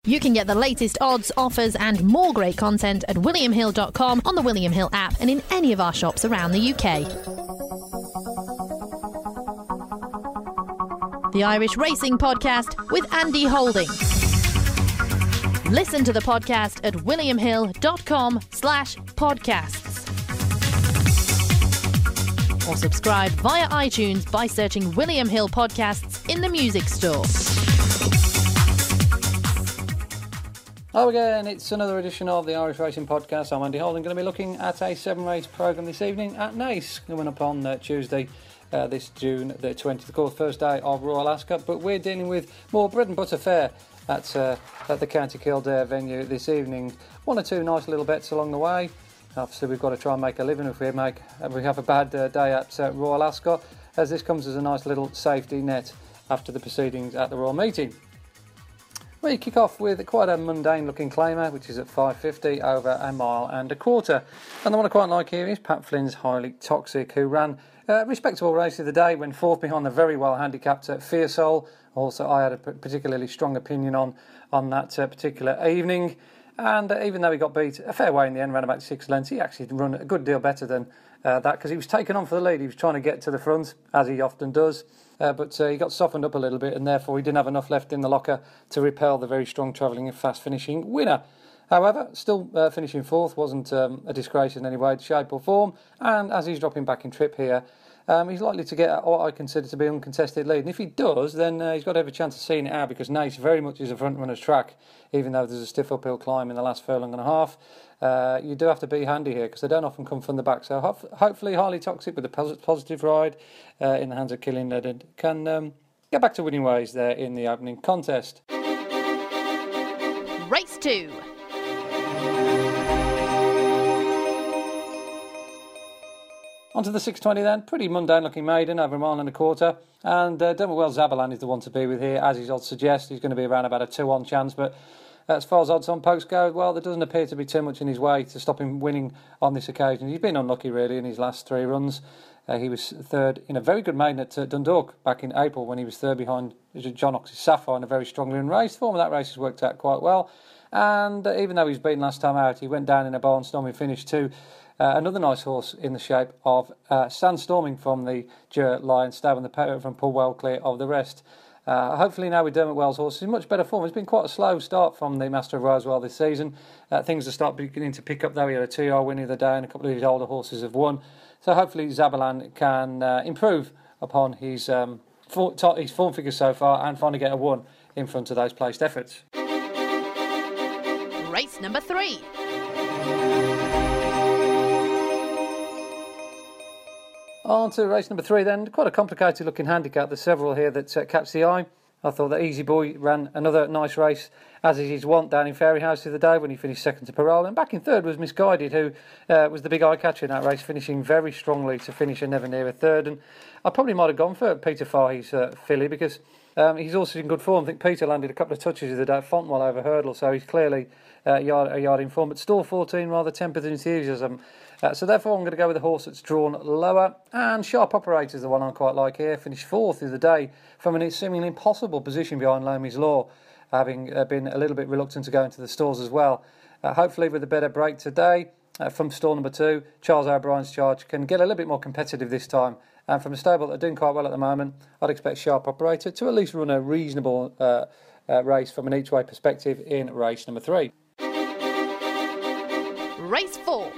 You can get the latest odds, offers and more great content at williamhill.com, on the William Hill app and in any of our shops around the UK. The Irish Racing Podcast with Andy Holding. Listen to the podcast at williamhill.com/podcasts. Or subscribe via iTunes by searching William Hill Podcasts in the music store. Hello again, it's another edition of the Irish Racing Podcast. I'm Andy Holding, going to be looking at a 7-race programme this evening at Naas, coming up on Tuesday, this June the 20th, of course, first day of Royal Ascot. But we're dealing with more bread and butter fare at the County Kildare venue this evening. One or two nice little bets along the way. Obviously, we've got to try and make a living if we have a bad day at Royal Ascot, as this comes as a nice little safety net after the proceedings at the Royal Meeting. We kick off with quite a mundane looking claimer, which is at 5.50 over a mile and a quarter. And the one I quite like here is Pat Flynn's Highly Toxic, who ran a respectable race of the day, went fourth behind the very well handicapped Fearsole. Also, I had a particularly strong opinion on that particular evening. And even though he got beat a fair way in the end, ran about 6 lengths, he actually run a good deal better than that, because he was taken on for the lead. He was trying to get to the front, as he often does. But he got softened up a little bit, and therefore he didn't have enough left in the locker to repel the very strong travelling and fast finishing winner. However, still finishing fourth wasn't a disgrace in any way, shape or form, and as he's dropping back in trip here, he's likely to get what I consider to be an uncontested lead. And if he does, then he's got to have a chance of seeing it out, because Naas very much is a front runner's track, even though there's a stiff uphill climb in the last furlong and a half. You do have to be handy here, because they don't often come from the back. So hopefully Highly Toxic, with a positive ride in the hands of Killian Leonard, can get back to winning ways there in the opening contest. Race 2. On to the 6.20 then. Pretty mundane looking maiden over a mile and a quarter. And Dermot Wells Zabalan is the one to be with here. As his odds suggest, he's going to be around about a 2-1 chance. But as far as odds on post go, well, there doesn't appear to be too much in his way to stop him winning on this occasion. He's been unlucky really in his last 3 runs. He was third in a very good maiden at Dundalk back in April, when he was third behind John Ox's Sapphire in a very strongly run race. The form of that race has worked out quite well. And even though he was beaten last time out, he went down in a barnstorming finish to another nice horse in the shape of Sandstorming from the Ger Lion Stable, and the pair from pull well clear of the rest. Hopefully now with Dermot Wells' horse, he's in much better form. It's been quite a slow start from the Master of Rosewell this season. Things are beginning to pick up though. He had a 2-yard win the other day, and a couple of his older horses have won. So hopefully Zabalan can improve upon his form figures so far, and finally get a 1 in front of those placed efforts. Race number 3. On to race number 3 then. Quite a complicated looking handicap. There's several here that catch the eye. I thought that Easy Boy ran another nice race, as is his wont, down in Fairyhouse the other day when he finished second to Parole. And back in third was Misguided, who was the big eye catcher in that race, finishing very strongly to finish a never near a third. And I probably might have gone for Peter Fahey's filly, because he's also in good form. I think Peter landed a couple of touches the other day at Fontwell over hurdle, so he's clearly a yard in form. But stall 14, rather tempered enthusiasm. So therefore I'm going to go with the horse that's drawn lower. And Sharp Operator is the one I quite like here. Finished fourth the other day from a seemingly impossible position behind Loamy's Law, having been a little bit reluctant to go into the stalls as well. Hopefully with a better break today from stall number 2, Charles O'Brien's Charge can get a little bit more competitive this time. And from a stable that are doing quite well at the moment, I'd expect Sharp Operator to at least run a reasonable race from an each-way perspective in race number 3. Race 4.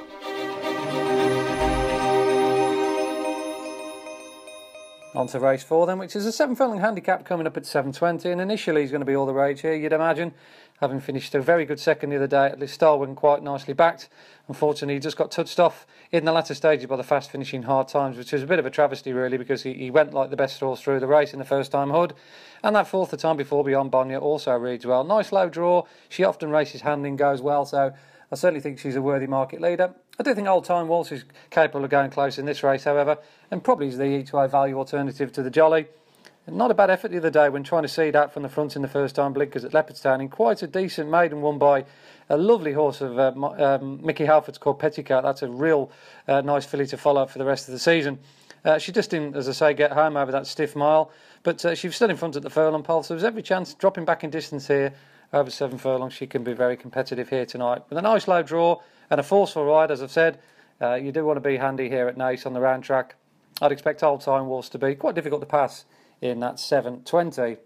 On to race 4 then, which is a 7-furlong handicap coming up at 7.20, and initially he's going to be all the rage here, you'd imagine, having finished a very good second the other day at Listowel, quite nicely backed. Unfortunately, he just got touched off in the latter stages by the fast finishing Hard Times, which was a bit of a travesty really, because he went like the best horse through the race in the first time Hood, and that fourth the time before Beyond Bonya also reads well. Nice low draw, she often races handling, goes well, so I certainly think she's a worthy market leader. I do think Old Time Waltz is capable of going close in this race, however, and probably is the E2A value alternative to the Jolly. And not a bad effort the other day when trying to seed out from the front in the first time blinkers at Leopardstown in quite a decent maiden, won by a lovely horse of Mickey Halford's called Petticoat. That's a real nice filly to follow up for the rest of the season. She just didn't, as I say, get home over that stiff mile, but she was still in front at the furlong pole, so there was every chance dropping back in distance here. over 7 furlongs, she can be very competitive here tonight. With a nice low draw and a forceful ride, as I've said, you do want to be handy here at Naas on the round track. I'd expect Old Time Wars to be quite difficult to pass in that 7:20.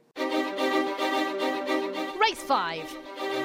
Race 5.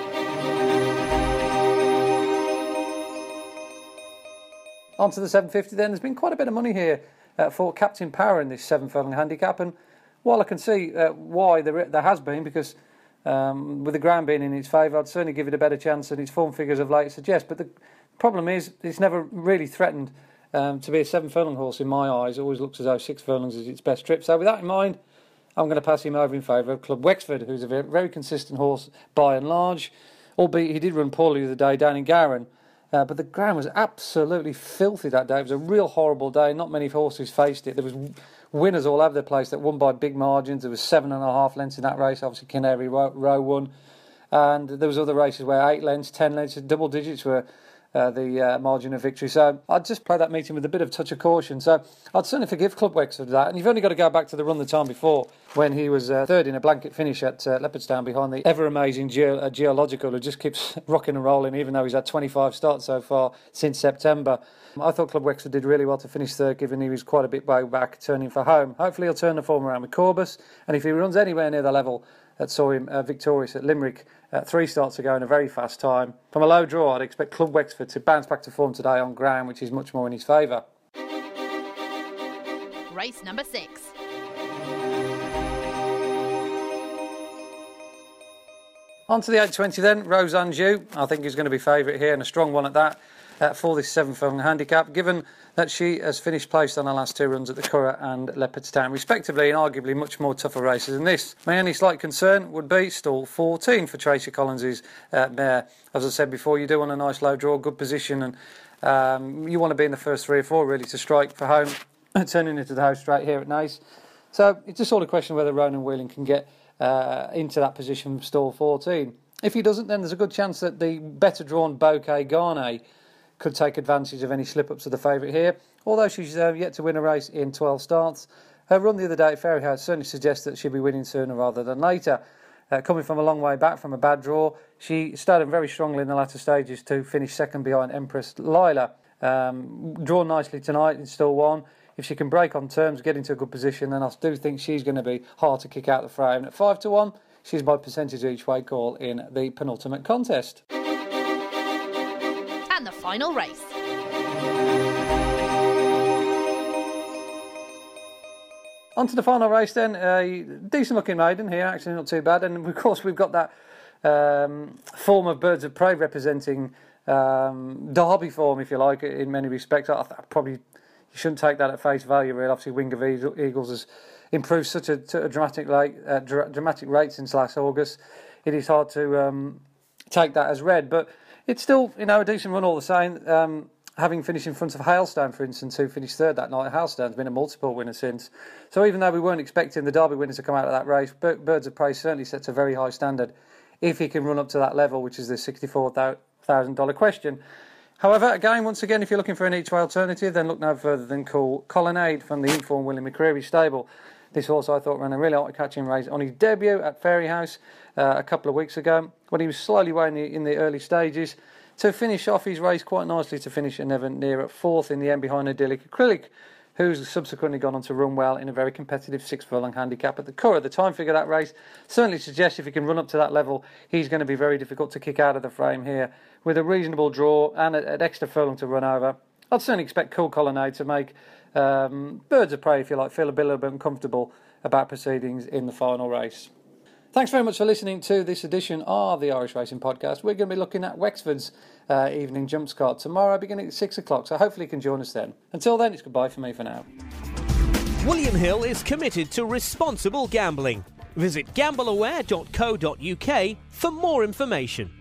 On to the 7:50 then. There's been quite a bit of money here for Captain Power in this 7 furlong handicap, and while I can see why there has been, because with the ground being in its favour, I'd certainly give it a better chance than its form figures of late suggest. But the problem is, it's never really threatened to be a 7 furlong horse in my eyes. It always looks as though 6 furlongs is its best trip. So with that in mind, I'm going to pass him over in favour of Club Wexford, who's a very consistent horse by and large, albeit he did run poorly the other day down in Gowran. But the ground was absolutely filthy that day. It was a real horrible day. Not many horses faced it. There was winners all over the place that won by big margins. There was 7.5 lengths in that race. Obviously, Canary Row won. And there was other races where 8 lengths, 10 lengths, double digits were the margin of victory. So I'd just play that meeting with a bit of touch of caution. So I'd certainly forgive Club Wexford that. And you've only got to go back to the run the time before, when he was third in a blanket finish at Leopardstown behind the ever-amazing Geological, who just keeps rocking and rolling, even though he's had 25 starts so far since September. I thought Club Wexford did really well to finish third, given he was quite a bit way back, turning for home. Hopefully he'll turn the form around with Corbus, and if he runs anywhere near the level that saw him victorious at Limerick 3 starts ago in a very fast time, from a low draw, I'd expect Club Wexford to bounce back to form today on ground, which is much more in his favour. Race number 6. On to the 8:20 then. Rose Anjou, I think, is going to be favourite here, and a strong one at that, for this 7 furlong handicap, given that she has finished placed on her last 2 runs at the Curragh and Leopardstown, respectively, in arguably much more tougher races than this. My only slight concern would be stall 14 for Tracy Collins' mare. As I said before, you do want a nice low draw, good position, and you want to be in the first 3 or 4 really to strike for home, turning into the house straight here at Naas. So it's just sort of question whether Ronan Whelan can get into that position from stall 14. If he doesn't, then there's a good chance that the better drawn Bouquet Garnet could take advantage of any slip-ups of the favourite here. Although she's yet to win a race in 12 starts, her run the other day at Fairyhouse certainly suggests that she'll be winning sooner rather than later. Coming from a long way back from a bad draw, she started very strongly in the latter stages to finish second behind Empress Lila. Drawn nicely tonight in stall 1. If she can break on terms, get into a good position, then I do think she's going to be hard to kick out the frame. At 5-1, she's my percentage each way call in the penultimate contest. And the final race. On to the final race then. A decent looking maiden here, actually not too bad. And of course we've got that form of Birds of Prey representing Derby form, if you like, in many respects. I probably you shouldn't take that at face value, really. Obviously Wing of Eagles has improved such a dramatic rate since last August. It is hard to take that as read, but it's still, a decent run all the same. Having finished in front of Hailstone, for instance, who finished third that night. Hailstone's been a multiple winner since. So even though we weren't expecting the Derby winners to come out of that race, Birds of Prey certainly sets a very high standard if he can run up to that level, which is the $64,000 question. However, once again, if you're looking for an each way alternative, then look no further than Colonnade from the informed William McCreary stable. This horse, I thought, ran a really eye-catching race on his debut at Fairyhouse a couple of weeks ago, when he was slowly way in the early stages, to finish off his race quite nicely, to finish at near at 4th in the end behind Idyllic Acrylic, who's subsequently gone on to run well in a very competitive 6 furlong handicap at the Curragh. The time figure of that race certainly suggests if he can run up to that level, he's going to be very difficult to kick out of the frame here. With a reasonable draw and an extra furlong to run over, I'd certainly expect Colonnade to make Birds of Prey, if you like, feel a little bit uncomfortable about proceedings in the final race. Thanks very much for listening to this edition of the Irish Racing Podcast. We're going to be looking at Wexford's evening jumps card tomorrow, beginning at 6 o'clock, so hopefully you can join us then. Until then, it's goodbye for me for now. William Hill is committed to responsible gambling. Visit gambleaware.co.uk for more information.